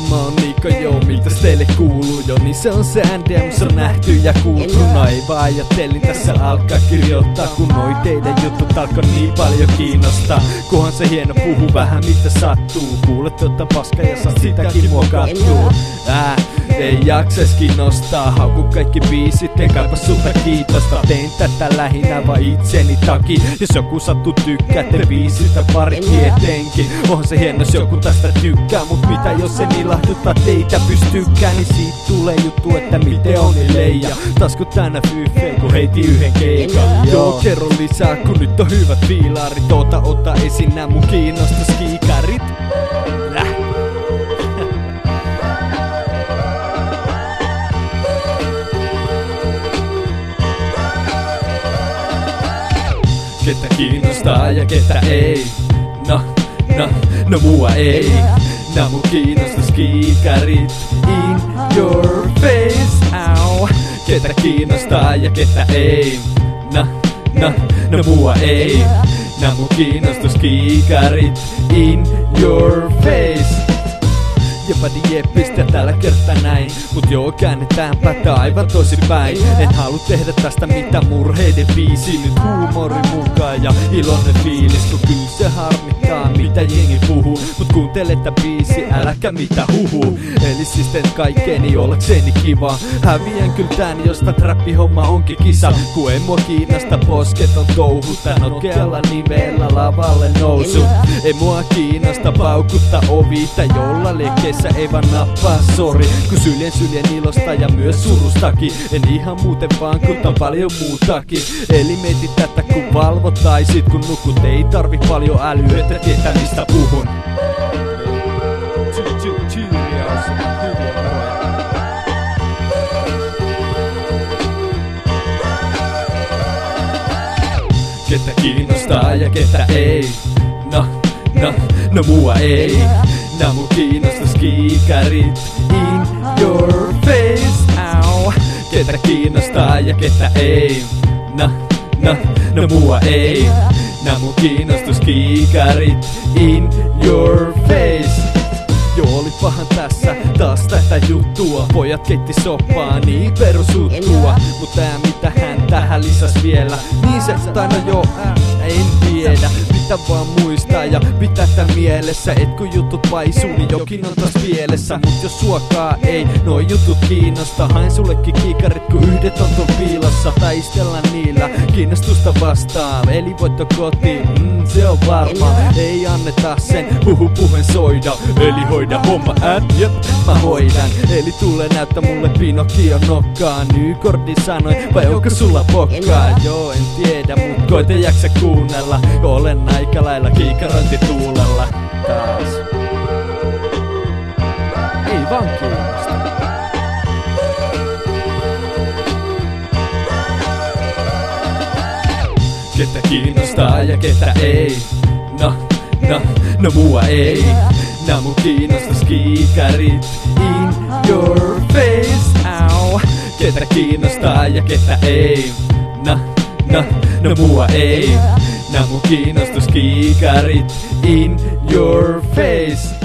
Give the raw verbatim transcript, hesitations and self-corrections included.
homma on Niikka, joo, miltäs teille kuuluu jo? Niin se on Sandem, se on nähty ja kuultu. No ei vaan ajattelin tässä alkaa kirjoittaa, kun noi teidän jutut alkoi niin paljon kiinnostaa. Kunhan se hieno puhu vähän mitä sattuu. Kuulet jotta paska ja saat sitäkin muokattuu. Ää, ei jakseskin nostaa, hauku kaikki biisit, en kaipa sulta kiitosta. Tein tätä lähinnä vaan itseni takia. Jos joku sattuu tykkää, te biisistä parikin etenkin. Onhan se hieno, jos joku tästä tykkää, mut mitä jos se ilahduttaa teitä pystykään, niin siitä tulee juttu, että miten on niin leija. Tasku täynnä fyffeen, kun heiti yhden keikan. Joo, kerro lisää, kun nyt on hyvät fiilarit. Ota, ota esiin nää mun kiinnostuskiikarit. Läh. Ketä kiinnostaa ja ketä ei. No, no, no mua ei. Nää mun kiinnostuskiikarit in your face, ow. Ketä kiinnostaa ja ketä ei. No, no, no mua ei. Nää mun kiinnostuskiikarit in your face. Jopa diepistä tällä kertaa näin, mut joo käännetäänpä tää aivan toisinpäin. En halua tehdä tästä mitä murheiden biisi, nyt huumorin mukaan ja iloinen fiilis. Kun kyllä se harmittaa mitä jengi puhuu, mut kuuntele tää biisi äläkä mitä huhuu. Eli siis teen kaikkeeni ollakseni kiva. Häviän kyllä tän josta trappihomma onkin kisa. Kun ei mua kiinnosta posketon touhu, tän oikealla nimellä lavalle nousu. Ei mua kiinnosta paukuttaa ovita jolla liekkeessä ei vaan nappaa, sori. Kun syljen syljen ilosta ja myös surustakin. En ihan muuten vaan, kun on paljon muutakin. Eli mietit tätä kun valvotaisit, kun nukut ei tarvi paljon älyä, että tietää mistä puhun. Ketä kiinnostaa ja ketä ei. No, no, no mua ei. Nää mun kiinnostuskiikarit in your face, ow. Ketä kiinnostaa ja ketä ei. No, no, no mua ei. Nää mun kiinnostuskiikarit in your face. Joo, oli pahan tässä taas tätä juttua. Pojat keitti soppaa, niin perusuttua. Mut tää mitä hän tähän lisäs vielä, niin se tai no joo, äh, en tiedä. Pitää vaan muistaa ja pitää tää mielessä, et kun jutut paisuu, niin jokin on taas pielessä. Mut jos suokaa ei noi jutut kiinnosta, haen sullekin kiikarit kun yhdet on ton piilossa. Taistellaan niillä kiinnostusta vastaan, eli voitto kotiin, mm, se on varma. Ei anneta sen puhu puhen soida, eli hoida homma ät, jep, mä hoidan. Eli tule näyttä mulle Pinokkion nokkaa. Nykordi sanoi, vai onko sulla pokkaa? Joo, en tiedä, mut koita jaksa kuunnella. Olen aika lailla kiikarointituulella taas. Ei vaan kiinnosta. Ketä kiinnostaa ja ketä ei. No, no, no mua ei. Nää mun kiinnostuskiikarit in your face, ow. Ketä kiinnostaa ja ketä ei. No, no, no mua ei. Nää mun kiinnostuskiikarit in your face.